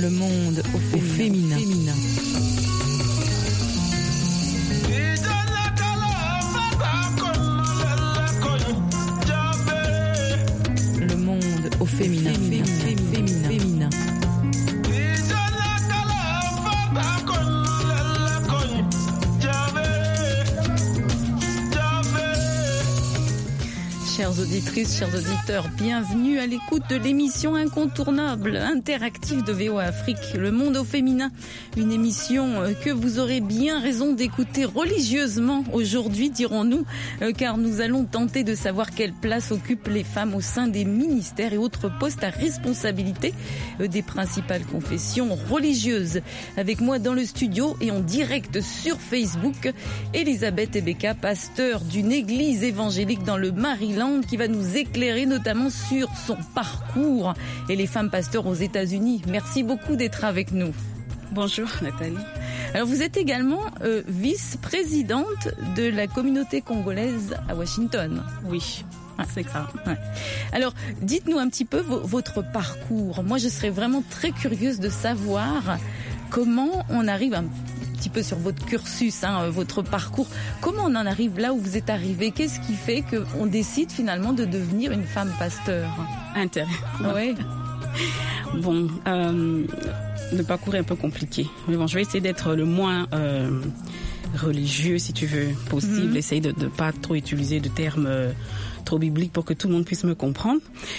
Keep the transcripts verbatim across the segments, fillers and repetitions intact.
Le monde au féminin. féminin. Le monde au féminin. féminin. féminin. féminin. Chères auditrices, chers auditeurs, bienvenue à l'écoute de l'émission incontournable, interactive de V O A Afrique, Le Monde au Féminin. Une émission que vous aurez bien raison d'écouter religieusement aujourd'hui, dirons-nous, car nous allons tenter de savoir quelle place occupent les femmes au sein des ministères et autres postes à responsabilité des principales confessions religieuses. Avec moi dans le studio et en direct sur Facebook, Elisabeth Ebeka, pasteur d'une église évangélique dans le Maryland, qui va nous éclairer notamment sur son parcours et les femmes pasteurs aux États-Unis. Merci beaucoup d'être avec nous. Bonjour Nathalie. Alors vous êtes également euh, vice-présidente de la communauté congolaise à Washington. Oui. Ouais, c'est ça. Ouais. Alors, dites-nous un petit peu v- votre parcours. Moi, je serais vraiment très curieuse de savoir comment on arrive un petit peu sur votre cursus, hein, votre parcours. Comment on en arrive là où vous êtes arrivé? Qu'est-ce qui fait qu'on décide finalement de devenir une femme pasteur? Intéressant. Oui. Bon, euh, le parcours est un peu compliqué. Mais bon, je vais essayer d'être le moins euh, religieux, si tu veux, possible. Mm-hmm. Essayer de ne pas trop utiliser de termes euh, trop bibliques pour que tout le monde puisse me comprendre.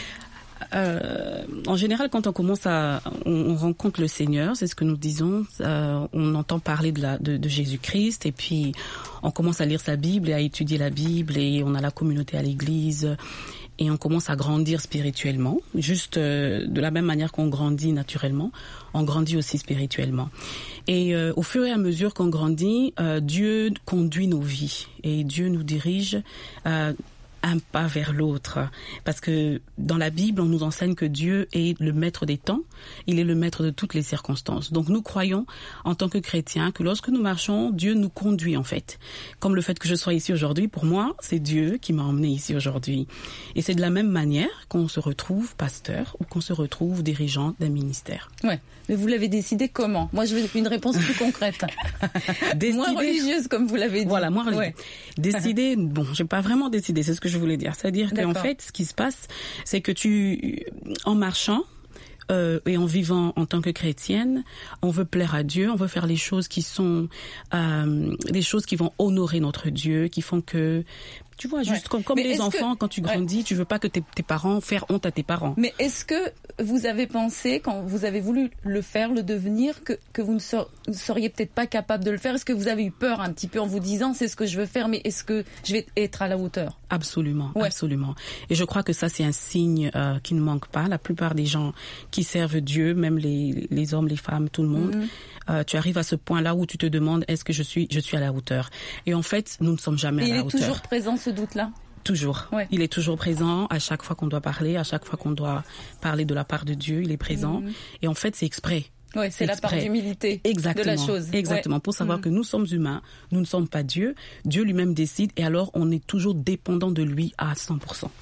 Euh, en général, quand on commence à, on, on rencontre le Seigneur, c'est ce que nous disons. Euh, on entend parler de, la, de, de Jésus-Christ, et puis on commence à lire sa Bible et à étudier la Bible, et on a la communauté à l'Église, et on commence à grandir spirituellement. Juste euh, de la même manière qu'on grandit naturellement, on grandit aussi spirituellement. Et euh, au fur et à mesure qu'on grandit, euh, Dieu conduit nos vies et Dieu nous dirige. Euh, un pas vers l'autre. Parce que dans la Bible, on nous enseigne que Dieu est le maître des temps, il est le maître de toutes les circonstances. Donc nous croyons, en tant que chrétiens, que lorsque nous marchons, Dieu nous conduit en fait. Comme le fait que je sois ici aujourd'hui, pour moi, c'est Dieu qui m'a emmené ici aujourd'hui. Et c'est de la même manière qu'on se retrouve pasteur ou qu'on se retrouve dirigeant d'un ministère. Ouais, mais vous l'avez décidé comment? Moi, je veux une réponse plus concrète. Décider... Moins religieuse, comme vous l'avez dit. Voilà, moins religieuse. Ouais. Décider, bon, j'ai pas vraiment décidé, c'est ce que je voulais dire. C'est-à-dire qu'en fait, ce qui se passe, c'est que tu, en marchant, euh, et en vivant en tant que chrétienne, on veut plaire à Dieu, on veut faire les choses qui sont, euh, des choses qui vont honorer notre Dieu, qui font que, tu vois, juste ouais. comme, comme les enfants, que... quand tu grandis, ouais. tu veux pas que tes, tes parents fassent honte à tes parents. Mais est-ce que vous avez pensé, quand vous avez voulu le faire, le devenir, que, que vous ne ser, seriez peut-être pas capable de le faire? Est-ce que vous avez eu peur un petit peu en vous disant, c'est ce que je veux faire, mais est-ce que je vais être à la hauteur? Absolument, ouais. absolument. Et je crois que ça, c'est un signe euh, qui ne manque pas. La plupart des gens qui servent Dieu, même les, les hommes, les femmes, tout le monde, mm-hmm. euh, tu arrives à ce point-là où tu te demandes, est-ce que je suis, je suis à la hauteur? Et en fait, nous ne sommes jamais Et à la hauteur. Il est toujours présent, ce doute-là? Toujours. Ouais. Il est toujours présent à chaque fois qu'on doit parler, à chaque fois qu'on doit parler de la part de Dieu, il est présent. Mmh. Et en fait, c'est exprès. Ouais, c'est, c'est la part d'humilité Exactement. de la chose. Exactement. Ouais. Pour savoir mmh. que nous sommes humains, nous ne sommes pas Dieu. Dieu lui-même décide et alors on est toujours dépendant de lui à cent pour cent.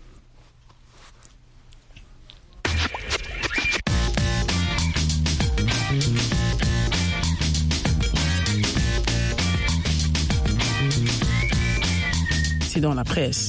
Dans la presse.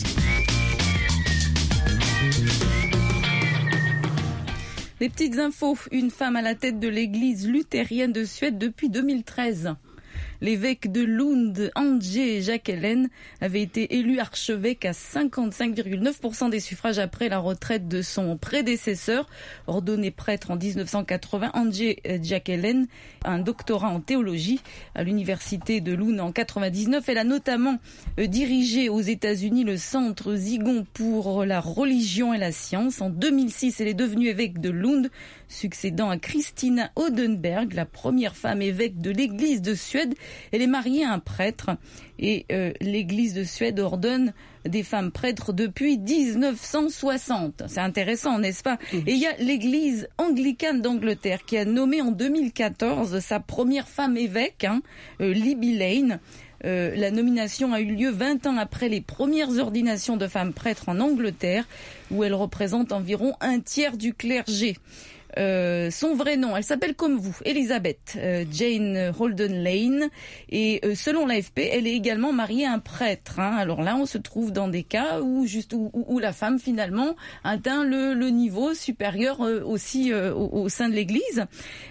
Des petites infos. Une femme à la tête de l'église luthérienne de Suède depuis deux mille treize. L'évêque de Lund, Andrzej Jackelén, avait été élu archevêque à cinquante-cinq virgule neuf pour cent des suffrages après la retraite de son prédécesseur. Ordonné prêtre en dix-neuf cent quatre-vingts, Andrzej Jackelén a un doctorat en théologie à l'université de Lund en quatre-vingt-dix-neuf. Elle a notamment dirigé aux États-Unis le centre Zigon pour la religion et la science. En deux mille six, elle est devenue évêque de Lund, succédant à Christina Odenberg, la première femme évêque de l'église de Suède. Elle est mariée à un prêtre et euh, l'église de Suède ordonne des femmes prêtres depuis dix-neuf cent soixante. C'est intéressant, n'est-ce pas? Mmh. Et il y a l'église anglicane d'Angleterre qui a nommé en deux mille quatorze sa première femme évêque, hein, euh, Libby Lane. Euh, la nomination a eu lieu vingt ans après les premières ordinations de femmes prêtres en Angleterre, où elle représente environ un tiers du clergé. Euh, son vrai nom, elle s'appelle comme vous, Elizabeth euh, Jane Holden Lane, et euh, selon l'A F P, elle est également mariée à un prêtre. Hein. Alors là, on se trouve dans des cas où juste où, où, où la femme finalement atteint le, le niveau supérieur euh, aussi euh, au, au sein de l'Église.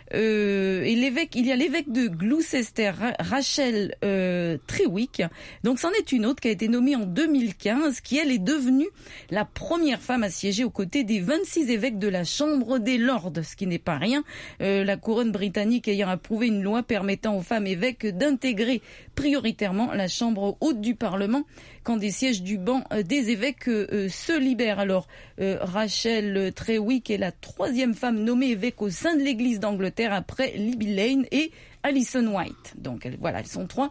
Euh, et l'évêque, il y a l'évêque de Gloucester, Rachel euh, Trewick. Donc c'en est une autre qui a été nommée en deux mille quinze, qui elle est devenue la première femme à siéger aux côtés des vingt-six évêques de la Chambre des Lords, ce qui n'est pas rien. Euh, la couronne britannique ayant approuvé une loi permettant aux femmes évêques d'intégrer prioritairement la Chambre haute du Parlement quand des sièges du banc des évêques euh, se libèrent. Alors, euh, Rachel Trewick est la troisième femme nommée évêque au sein de l'Église d'Angleterre après Libby Lane et Alison White. Donc, elle, voilà, elles sont trois.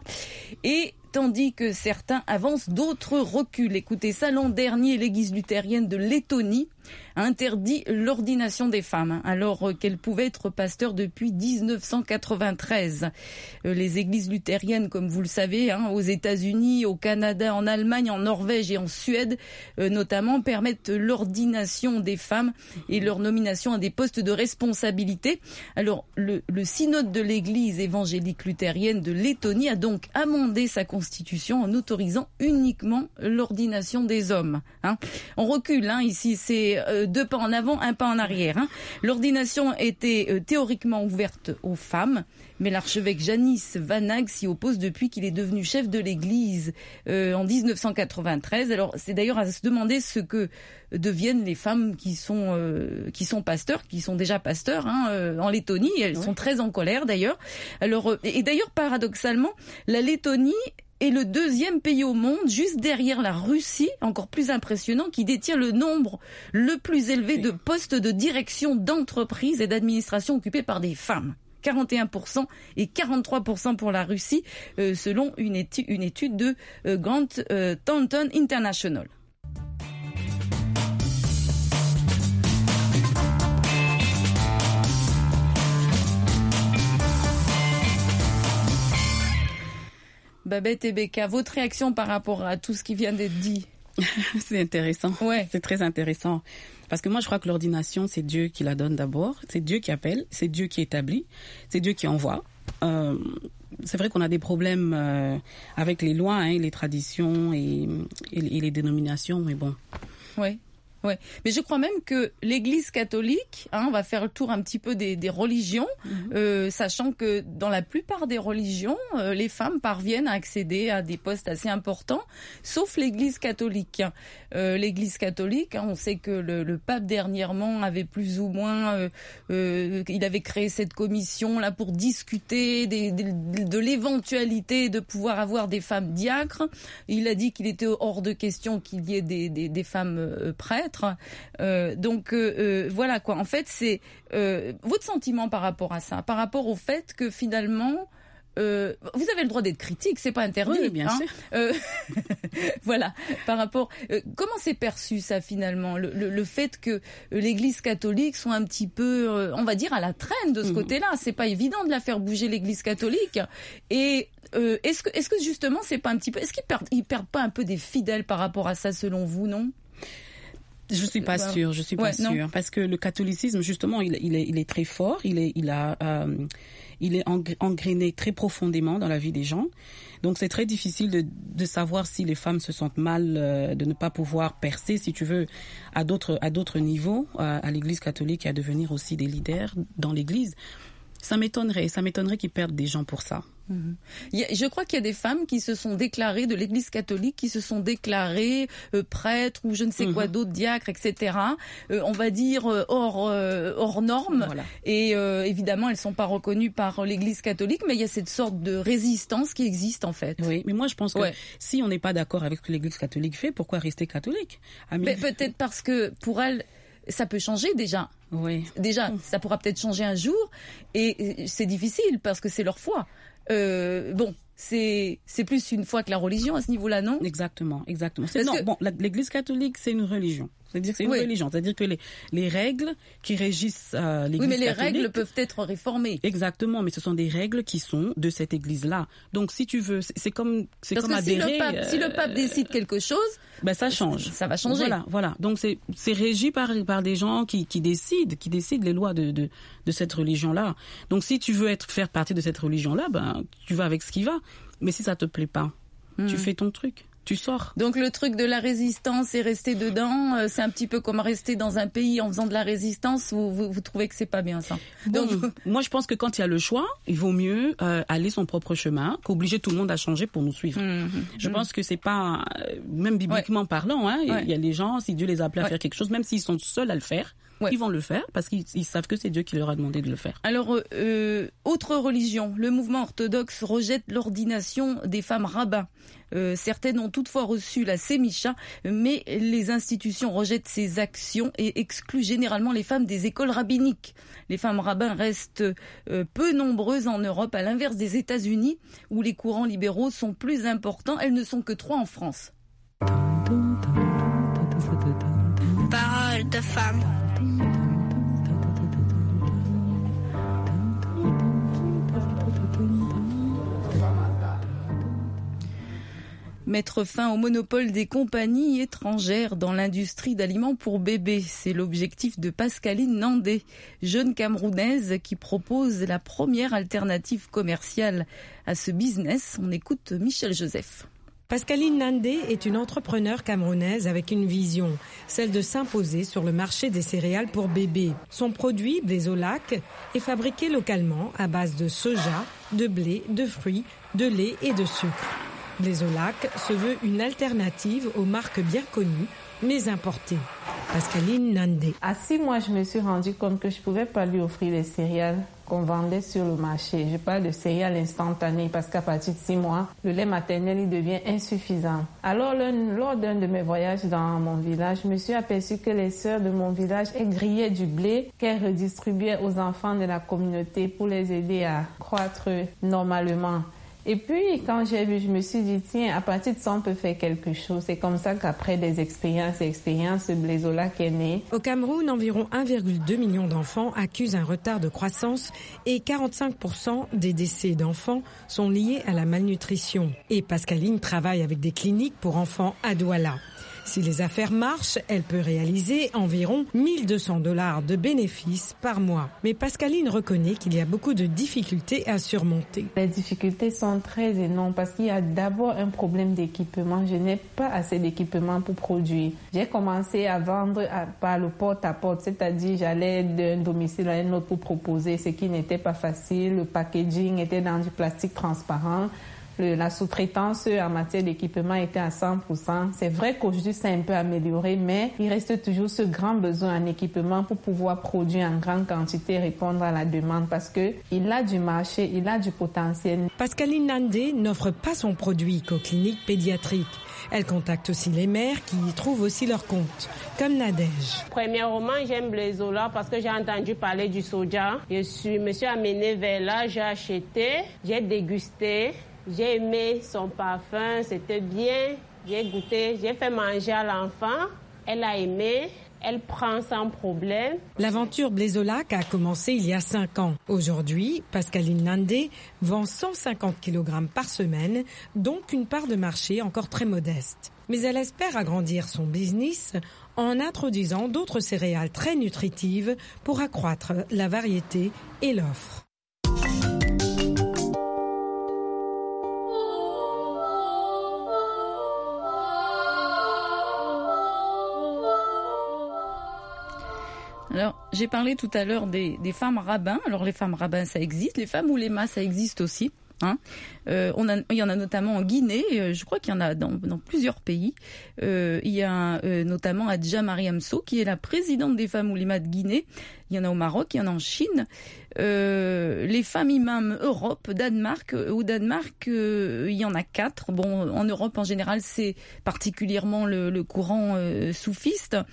Et tandis que certains avancent, d'autres reculent. Écoutez ça, l'an dernier, l'Église luthérienne de Lettonie a interdit l'ordination des femmes, alors qu'elles pouvaient être pasteurs depuis dix-neuf cent quatre-vingt-treize. Les églises luthériennes, comme vous le savez, hein, aux États-Unis, au Canada, en Allemagne, en Norvège et en Suède, euh, notamment, permettent l'ordination des femmes et leur nomination à des postes de responsabilité. Alors, le, le synode de l'Église évangélique luthérienne de Lettonie a donc amendé sa constitution en autorisant uniquement l'ordination des hommes. Hein. On recule, hein, ici, c'est euh, deux pas en avant, un pas en arrière. Hein. L'ordination était euh, théoriquement ouverte aux femmes, mais l'archevêque Janice Vanag s'y oppose depuis qu'il est devenu chef de l'Église euh, en dix-neuf cent quatre-vingt-treize. Alors c'est d'ailleurs à se demander ce que deviennent les femmes qui sont euh, qui sont pasteurs, qui sont déjà pasteurs hein, euh, en Lettonie. Elles oui. sont très en colère d'ailleurs. Alors euh, et d'ailleurs paradoxalement, la Lettonie est le deuxième pays au monde, juste derrière la Russie, encore plus impressionnant, qui détient le nombre le plus élevé de postes de direction d'entreprises et d'administration occupés par des femmes. quarante et un pour cent et quarante-trois pour cent pour la Russie, euh, selon une étude, une étude de euh, Grant euh, Thornton International. Babette et Becca, votre réaction par rapport à tout ce qui vient d'être dit? C'est intéressant. Ouais. C'est très intéressant. Parce que moi, je crois que l'ordination, c'est Dieu qui la donne d'abord. C'est Dieu qui appelle. C'est Dieu qui établit. C'est Dieu qui envoie. Euh, c'est vrai qu'on a des problèmes euh, avec les lois, hein, les traditions et, et, et les dénominations, mais bon. Oui. Ouais, mais je crois même que l'Église catholique, hein, on va faire le tour un petit peu des, des religions, mmh. euh, sachant que dans la plupart des religions, euh, les femmes parviennent à accéder à des postes assez importants, sauf l'Église catholique. Euh, L'Église catholique, hein, on sait que le, le pape dernièrement avait plus ou moins, euh, euh, il avait créé cette commission là pour discuter des, des, de l'éventualité de pouvoir avoir des femmes diacres. Il a dit qu'il était hors de question qu'il y ait des, des, des femmes euh, prêtres. Euh, donc euh, euh, voilà quoi. En fait, c'est euh, votre sentiment par rapport à ça, par rapport au fait que finalement, euh, vous avez le droit d'être critique, c'est pas interdit. Oui, bien hein. sûr. Euh, voilà. Par rapport, euh, comment c'est perçu ça finalement, le, le, le fait que l'Église catholique soit un petit peu, euh, on va dire, à la traîne de ce mmh. côté-là. C'est pas évident de la faire bouger l'Église catholique. Et euh, est-ce que, est-ce que justement, c'est pas un petit peu, est-ce qu'ils perdent, ils perdent pas un peu des fidèles par rapport à ça, selon vous, non? Je suis pas sûre, je suis pas ouais, sûre, non. Parce que le catholicisme, justement, il, il est, il est très fort, il est, il a, euh, il est engrainé très profondément dans la vie des gens. Donc c'est très difficile de, de savoir si les femmes se sentent mal euh, de ne pas pouvoir percer, si tu veux, à d'autres, à d'autres niveaux, à, à l'Église catholique et à devenir aussi des leaders dans l'Église. Ça m'étonnerait, ça m'étonnerait qu'ils perdent des gens pour ça. Mmh. Il y a, je crois qu'il y a des femmes qui se sont déclarées de l'Église catholique, qui se sont déclarées euh, prêtres ou je ne sais mmh. quoi d'autres, diacres, et cetera. Euh, on va dire euh, hors euh, hors normes. Voilà. Et euh, évidemment, elles sont pas reconnues par l'Église catholique, mais il y a cette sorte de résistance qui existe en fait. Oui, mais moi je pense que ouais. si on n'est pas d'accord avec ce que l'Église catholique fait, pourquoi rester catholique? Mais peut-être parce que pour elles, ça peut changer déjà. Oui. Déjà, ça pourra peut-être changer un jour, et c'est difficile parce que c'est leur foi. Euh, bon, c'est c'est plus une foi que la religion à ce niveau-là, non? Exactement, exactement. C'est, non, que... bon, la, l'Église catholique, c'est une religion. C'est-à-dire que c'est une oui. religion. C'est-à-dire que les, les règles qui régissent euh, l'Église Oui, mais les catholique, règles peuvent être réformées. Exactement, mais ce sont des règles qui sont de cette Église-là. Donc, si tu veux, c'est comme, c'est Parce comme que adhérer. Si le, pape, euh, si le pape décide quelque chose, ben ça change. Ça va changer. Voilà, voilà. Donc c'est c'est régi par par des gens qui qui décident, qui décident les lois de de de cette religion-là. Donc si tu veux être faire partie de cette religion-là, ben tu vas avec ce qui va. Mais si ça te plaît pas, mmh. tu fais ton truc. Tu sors. Donc le truc de la résistance et rester dedans, euh, c'est un petit peu comme rester dans un pays en faisant de la résistance. Vous, vous, vous trouvez que c'est pas bien ça? Bon, Donc, moi je pense que quand il y a le choix, il vaut mieux euh, aller son propre chemin qu'obliger tout le monde à changer pour nous suivre. Mmh, je mmh. pense que c'est pas, euh, même bibliquement ouais. parlant, hein, ouais. il y a les gens, si Dieu les a appelés ouais. à faire quelque chose, même s'ils sont seuls à le faire, ouais. ils vont le faire parce qu'ils ils savent que c'est Dieu qui leur a demandé de le faire. Alors, euh, autre religion, le mouvement orthodoxe rejette l'ordination des femmes rabbins. Euh, certaines ont toutefois reçu la sémicha, mais les institutions rejettent ces actions et excluent généralement les femmes des écoles rabbiniques. Les femmes rabbins restent euh, peu nombreuses en Europe, à l'inverse des États-Unis, où les courants libéraux sont plus importants. Elles ne sont que trois en France. Parole de femme. Mettre fin au monopole des compagnies étrangères dans l'industrie d'aliments pour bébés. C'est l'objectif de Pascaline Nandé, jeune Camerounaise qui propose la première alternative commerciale à ce business. On écoute Michel Joseph. Pascaline Nandé est une entrepreneure camerounaise avec une vision, celle de s'imposer sur le marché des céréales pour bébés. Son produit, Blésolac, est fabriqué localement à base de soja, de blé, de fruits, de lait et de sucre. Blésolac se veut une alternative aux marques bien connues, mais importées. Pascaline Nandé. À six mois, je me suis rendu compte que je ne pouvais pas lui offrir les céréales qu'on vendait sur le marché. Je parle de céréales instantanées parce qu'à partir de six mois, le lait maternel il devient insuffisant. Alors, lors d'un de mes voyages dans mon village, je me suis aperçue que les sœurs de mon village elles grillaient du blé qu'elles redistribuaient aux enfants de la communauté pour les aider à croître normalement. Et puis, quand j'ai vu, je me suis dit, tiens, à partir de ça, on peut faire quelque chose. C'est comme ça qu'après des expériences et expériences, ce Blésolac est né. Au Cameroun, environ un virgule deux million d'enfants accusent un retard de croissance et quarante-cinq pour cent des décès d'enfants sont liés à la malnutrition. Et Pascaline travaille avec des cliniques pour enfants à Douala. Si les affaires marchent, elle peut réaliser environ mille deux cents dollars de bénéfices par mois. Mais Pascaline reconnaît qu'il y a beaucoup de difficultés à surmonter. Les difficultés sont très énormes parce qu'il y a d'abord un problème d'équipement. Je n'ai pas assez d'équipement pour produire. J'ai commencé à vendre à, par le porte-à-porte, c'est-à-dire j'allais d'un domicile à un autre pour proposer, ce qui n'était pas facile. Le packaging était dans du plastique transparent. Le, la sous-traitance en matière d'équipement était à cent pour cent. C'est vrai qu'aujourd'hui, c'est un peu amélioré, mais il reste toujours ce grand besoin en équipement pour pouvoir produire en grande quantité et répondre à la demande parce que il a du marché, il a du potentiel. Pascaline Nandé n'offre pas son produit qu'aux cliniques pédiatriques. Elle contacte aussi les mères qui y trouvent aussi leur compte, comme Nadège. Premièrement, j'aime Blésolac parce que j'ai entendu parler du soja. Je suis, me suis amenée vers là, j'ai acheté, j'ai dégusté. J'ai aimé son parfum, c'était bien. J'ai goûté, j'ai fait manger à l'enfant. Elle a aimé, elle prend sans problème. L'aventure Blésolac a commencé il y a cinq ans. Aujourd'hui, Pascaline Nandé vend cent cinquante kilogrammes par semaine, donc une part de marché encore très modeste. Mais elle espère agrandir son business en introduisant d'autres céréales très nutritives pour accroître la variété et l'offre. Alors, j'ai parlé tout à l'heure des, des femmes rabbins. Alors, les femmes rabbins, ça existe. Les femmes oulémas, ça existe aussi. Hein. Euh, on a, il y en a notamment en Guinée. Euh, je crois qu'il y en a dans, dans plusieurs pays. Euh, il y a euh, notamment Adja Mariamso, qui est la présidente des femmes oulémas de Guinée. Il y en a au Maroc, il y en a en Chine. Euh, les femmes imams Europe, Danemark. Au Danemark, euh, il y en a quatre. Bon, en Europe, en général, c'est particulièrement le, le courant euh, soufiste.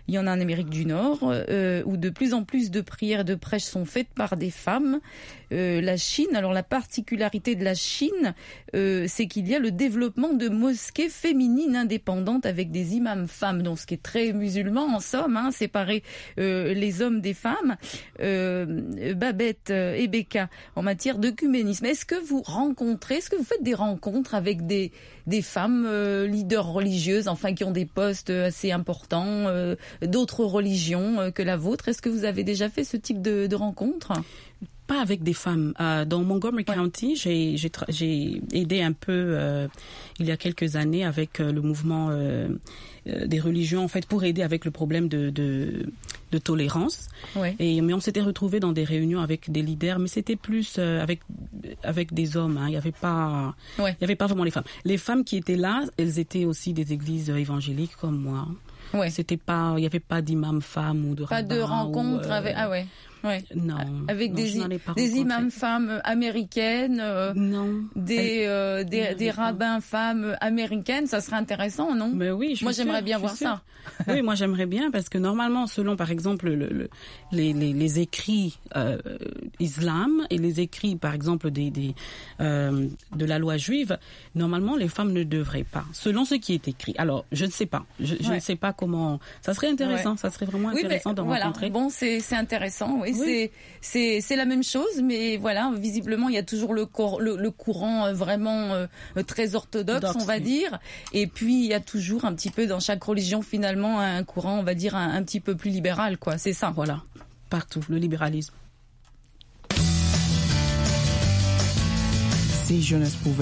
Il y en a en Amérique du Nord, euh, où de plus en plus de prières et de prêches sont faites par des femmes. Euh, la Chine, alors la particularité de la Chine, euh, c'est qu'il y a le développement de mosquées féminines indépendantes avec des imams femmes, donc ce qui est très musulman en somme, hein, séparer euh, les hommes des femmes. Euh, Babette et Becca, en matière d'œcuménisme, est-ce que vous rencontrez, est-ce que vous faites des rencontres avec des, des femmes euh, leaders religieuses, enfin qui ont des postes assez importants, euh, d'autres religions euh, que la vôtre? Est-ce que vous avez déjà fait ce type de, de rencontres? Pas avec des femmes. Euh, dans Montgomery ouais. County, j'ai, j'ai, tra- j'ai aidé un peu euh, il y a quelques années avec euh, le mouvement euh, euh, des religions, en fait, pour aider avec le problème de, de, de tolérance. Ouais. Et mais on s'était retrouvés dans des réunions avec des leaders, mais c'était plus euh, avec avec des hommes. Hein. Il y avait pas, ouais. il y avait pas vraiment les femmes. Les femmes qui étaient là, elles étaient aussi des églises évangéliques comme moi. Ouais. C'était pas, il y avait pas d'imam femme ou de pas rabbin de rencontre ou, euh, avec ah ouais. Ouais. Non. Avec non, des, des imams femmes américaines, euh, non. des, euh, des, des rabbins femmes américaines, ça serait intéressant, non? Mais oui, je moi suis j'aimerais sûre, bien je voir sûre. ça. Oui, moi j'aimerais bien parce que normalement, selon par exemple le, le, les, les, les écrits euh, islam et les écrits par exemple des, des euh, de la loi juive, normalement les femmes ne devraient pas, selon ce qui est écrit. Alors je ne sais pas, je, je ouais. ne sais pas comment. Ça serait intéressant, ouais. ça serait vraiment oui, intéressant de voilà. rencontrer. Bon, c'est c'est intéressant, oui, oui. c'est c'est c'est la même chose, mais voilà, visiblement il y a toujours le cor, le, le courant vraiment euh, très orthodoxe, Orthodoxe, on va oui. dire, et puis il y a toujours un petit peu dans chaque religion finalement un courant, on va dire un, un petit peu plus libéral, quoi. C'est ça, voilà, partout le libéralisme. Si jeunesse pouvait.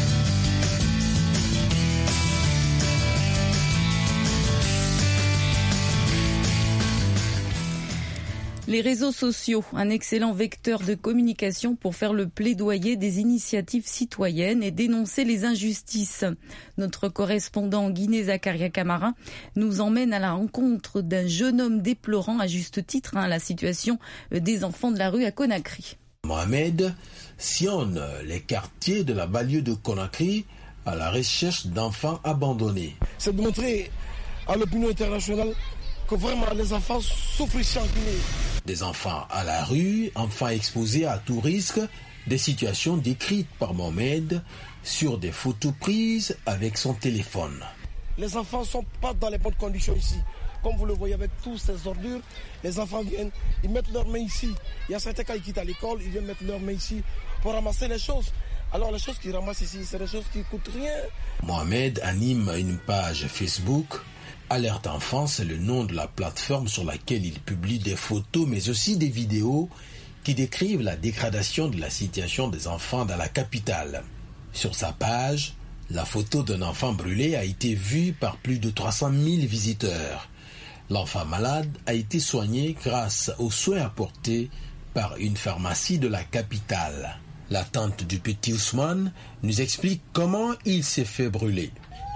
Les réseaux sociaux, un excellent vecteur de communication pour faire le plaidoyer des initiatives citoyennes et dénoncer les injustices. Notre correspondant en Guinée, Zakaria Camara, nous emmène à la rencontre d'un jeune homme déplorant à juste titre hein, la situation des enfants de la rue à Conakry. Mohamed sillonne les quartiers de la banlieue de Conakry à la recherche d'enfants abandonnés. C'est de montrer à l'opinion internationale que vraiment les enfants souffrent ici en Guinée. Des enfants à la rue, enfants exposés à tout risque, des situations décrites par Mohamed sur des photos prises avec son téléphone. Les enfants ne sont pas dans les bonnes conditions ici. Comme vous le voyez avec tous ces ordures, les enfants viennent, ils mettent leurs mains ici. Il y a certains cas qui quittent à l'école, ils viennent mettre leurs mains ici pour ramasser les choses. Alors les choses qu'ils ramassent ici, c'est des choses qui ne coûtent rien. Mohamed anime une page Facebook. Alerte Enfant, c'est le nom de la plateforme sur laquelle il publie des photos, mais aussi des vidéos qui décrivent la dégradation de la situation des enfants dans la capitale. Sur sa page, la photo d'un enfant brûlé a été vue par plus de trois cent mille visiteurs. L'enfant malade a été soigné grâce aux soins apportés par une pharmacie de la capitale. La tante du petit Ousmane nous explique comment il s'est fait brûler.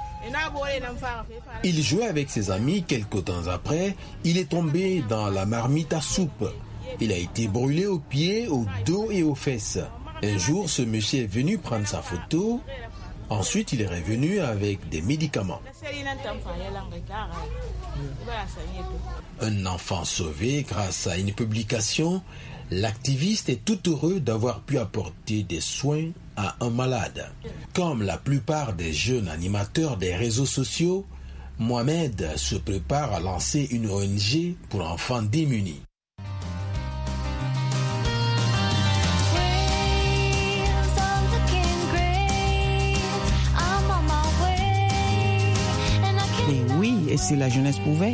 Il jouait avec ses amis, quelque temps après, il est tombé dans la marmite à soupe. Il a été brûlé aux pieds, au dos et aux fesses. Un jour, ce monsieur est venu prendre sa photo. Ensuite, il est revenu avec des médicaments. Un enfant sauvé grâce à une publication. L'activiste est tout heureux d'avoir pu apporter des soins à un malade. Comme la plupart des jeunes animateurs des réseaux sociaux, Mohamed se prépare à lancer une O N G pour enfants démunis. Et oui, et si la jeunesse pouvait.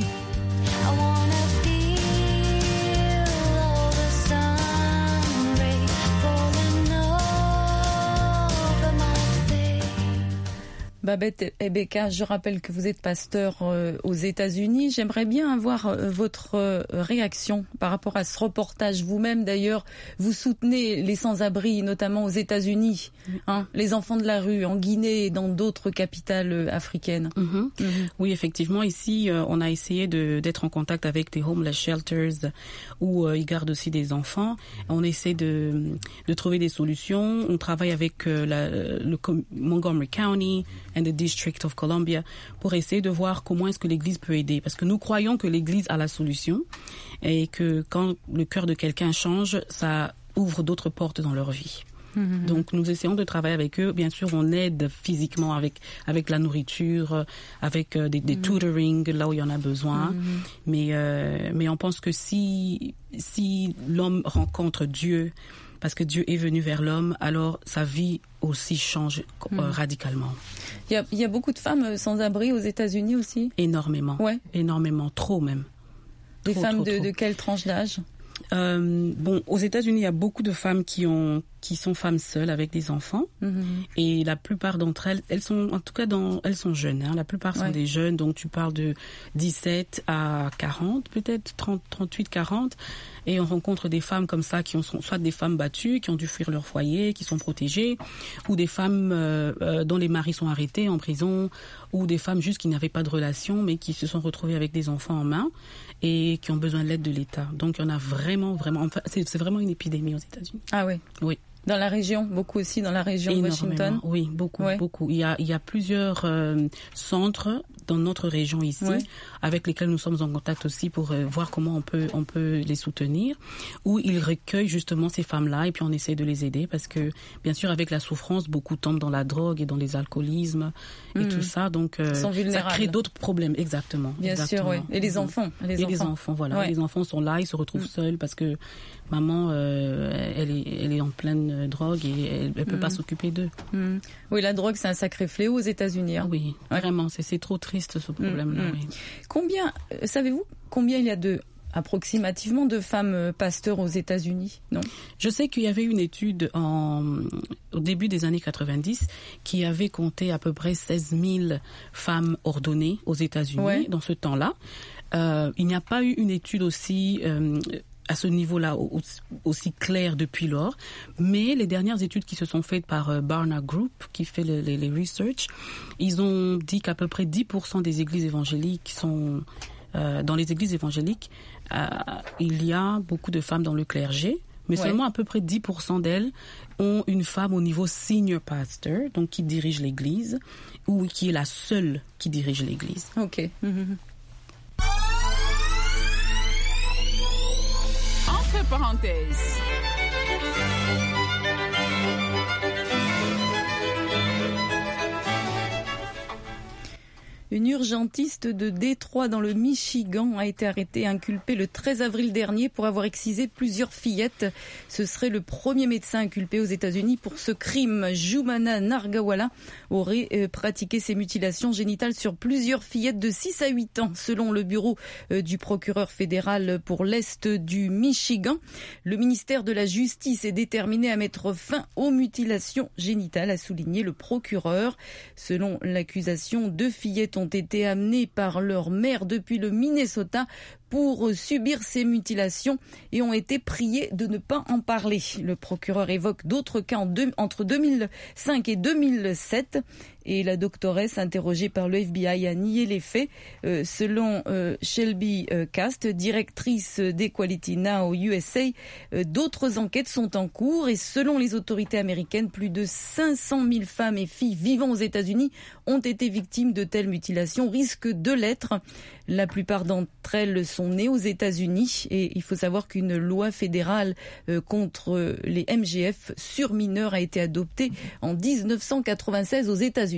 Babette et Becca, je rappelle que vous êtes pasteur euh, aux États-Unis. J'aimerais bien avoir euh, votre euh, réaction par rapport à ce reportage. Vous-même, d'ailleurs, vous soutenez les sans-abri, notamment aux États-Unis, hein, les enfants de la rue, en Guinée et dans d'autres capitales euh, africaines. Mm-hmm. Mm-hmm. Oui, effectivement, ici, euh, on a essayé de, d'être en contact avec des homeless shelters où euh, ils gardent aussi des enfants. On essaie de, de trouver des solutions. On travaille avec euh, la, le Montgomery County, and the District of Columbia pour essayer de voir comment est-ce que l'Église peut aider. Parce que nous croyons que l'Église a la solution et que quand le cœur de quelqu'un change, ça ouvre d'autres portes dans leur vie. Mmh. Donc nous essayons de travailler avec eux. Bien sûr, on aide physiquement avec avec la nourriture, avec euh, des, des mmh. tutoring là où il y en a besoin. Mmh. Mais euh, mais on pense que si si l'homme rencontre Dieu, parce que Dieu est venu vers l'homme, alors sa vie aussi change euh, mmh. radicalement. Il y a il y a beaucoup de femmes sans abri aux États-Unis aussi. Énormément. Ouais. Énormément, trop même. Des trop, femmes trop, de, trop. de quelle tranche d'âge? Euh, bon, aux États-Unis, il y a beaucoup de femmes qui ont, qui sont femmes seules avec des enfants, mmh. et la plupart d'entre elles, elles sont, en tout cas, dans, elles sont jeunes. Hein. La plupart sont ouais. des jeunes, donc tu parles de dix-sept à quarante, peut-être trente, trente-huit, quarante, et on rencontre des femmes comme ça qui ont soit des femmes battues, qui ont dû fuir leur foyer, qui sont protégées, ou des femmes euh, euh, dont les maris sont arrêtés en prison, ou des femmes juste qui n'avaient pas de relation, mais qui se sont retrouvées avec des enfants en main et qui ont besoin de l'aide de l'État. Donc il y en a vraiment, vraiment, enfin, c'est, c'est vraiment une épidémie aux États-Unis. Ah oui. Oui. Dans la région, beaucoup aussi dans la région de Washington. Oui, beaucoup, ouais. beaucoup. Il y a, il y a plusieurs euh, centres dans notre région ici, ouais. avec lesquels nous sommes en contact aussi pour euh, voir comment on peut, on peut les soutenir, où ils recueillent justement ces femmes-là et puis on essaie de les aider parce que, bien sûr, avec la souffrance, beaucoup tombent dans la drogue et dans les alcoolismes et mmh. tout ça, donc euh, ça crée d'autres problèmes, exactement. Bien exactement. sûr, oui. Et les enfants. Les et enfants. les enfants, voilà. Ouais. Les enfants sont là, ils se retrouvent mmh. seuls parce que maman, euh, elle est, elle est en pleine drogue et elle ne peut mmh. pas s'occuper d'eux. Mmh. Oui, la drogue, c'est un sacré fléau aux États-Unis. Hein. Oui, ouais. vraiment, c'est, c'est trop triste ce problème-là. Mmh. Oui. Combien, euh, savez-vous combien il y a de, approximativement, de femmes euh, pasteurs aux États-Unis? Non. Je sais qu'il y avait une étude en, au début des années quatre-vingt-dix qui avait compté à peu près seize mille femmes ordonnées aux États-Unis ouais. dans ce temps-là. Euh, il n'y a pas eu une étude aussi... Euh, à ce niveau-là aussi clair depuis lors, mais les dernières études qui se sont faites par Barna Group, qui fait les, les, les research, ils ont dit qu'à peu près dix pour cent des églises évangéliques sont euh, dans les églises évangéliques, euh, il y a beaucoup de femmes dans le clergé, mais ouais. seulement à peu près dix pour cent d'elles ont une femme au niveau senior pastor, donc qui dirige l'église ou qui est la seule qui dirige l'église. Ok. Mm-hmm. Parenthèse. Une urgentiste de Détroit dans le Michigan a été arrêtée et inculpée le treize avril dernier pour avoir excisé plusieurs fillettes. Ce serait le premier médecin inculpé aux États-Unis pour ce crime. Jumana Nargawala aurait euh, pratiqué ces mutilations génitales sur plusieurs fillettes de six à huit ans, selon le bureau euh, du procureur fédéral pour l'Est du Michigan. Le ministère de la Justice est déterminé à mettre fin aux mutilations génitales, a souligné le procureur. Selon l'accusation, deux fillettes ont ont été amenés par leur mère depuis le Minnesota pour subir ces mutilations et ont été priés de ne pas en parler. Le procureur évoque d'autres cas en deux, entre deux mille cinq et deux mille sept et la doctoresse interrogée par le F B I a nié les faits. Euh, selon euh, Shelby euh, Cast, directrice d'Equality Now U S A, euh, d'autres enquêtes sont en cours et selon les autorités américaines, plus de cinq cent mille femmes et filles vivant aux États-Unis ont été victimes de telles mutilations, risquent de l'être. La plupart d'entre elles sont nées aux États-Unis et il faut savoir qu'une loi fédérale euh, contre les M G F sur mineurs a été adoptée en dix-neuf cent quatre-vingt-seize aux États-Unis.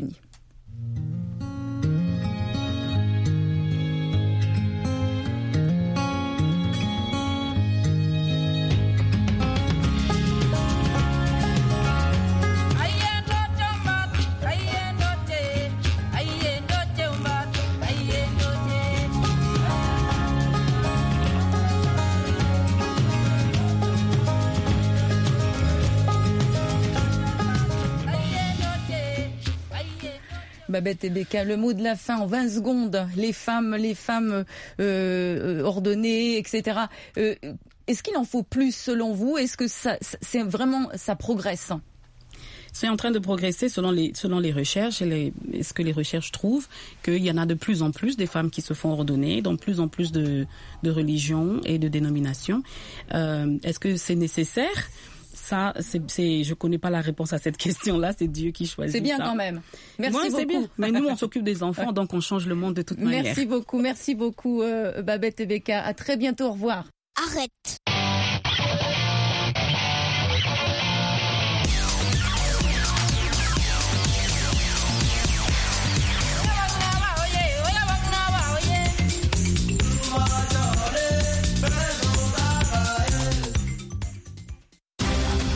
Babette et Becca, le mot de la fin en vingt secondes. Les femmes, les femmes euh, ordonnées, et cetera. Euh, est-ce qu'il en faut plus selon vous? Est-ce que ça, c'est vraiment, ça progresse? C'est en train de progresser selon les selon les recherches et les, ce que les recherches trouvent qu'il y en a de plus en plus des femmes qui se font ordonner dans plus en plus de de religions et de dénominations. Euh, est-ce que c'est nécessaire? Ça, c'est, c'est, je connais pas la réponse à cette question-là. C'est Dieu qui choisit. C'est bien ça. Quand même. Merci Moi, beaucoup. C'est bien. Mais nous, on s'occupe des enfants, donc on change le monde de toute manière. Merci beaucoup, merci beaucoup, euh, Babette et Becca. À très bientôt. Au revoir. Arrête.